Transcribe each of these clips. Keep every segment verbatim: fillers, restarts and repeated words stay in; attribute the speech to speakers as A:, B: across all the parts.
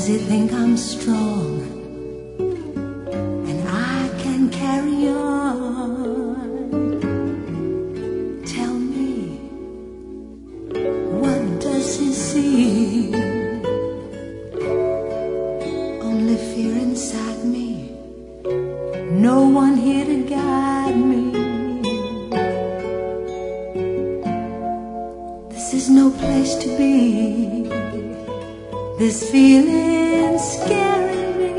A: it think I'm strong and I can carry on? Tell me, what does he see? Only fear inside me, no one here to guide me. This is no place to be, this feeling's scaring me.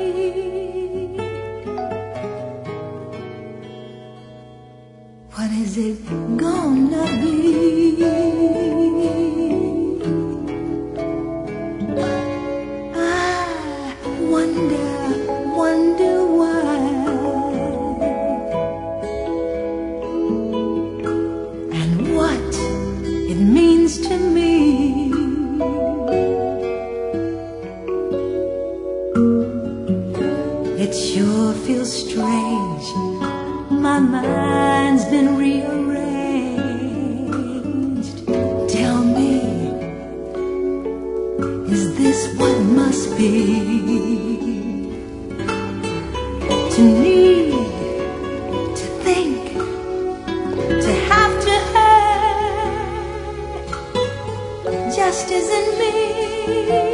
A: What is it gonna be? I wonder, wonder why, and what it means to me. It sure feels strange, my mind's been rearranged. Tell me, is this what must be? To need, to think, to have to hurt, just isn't me.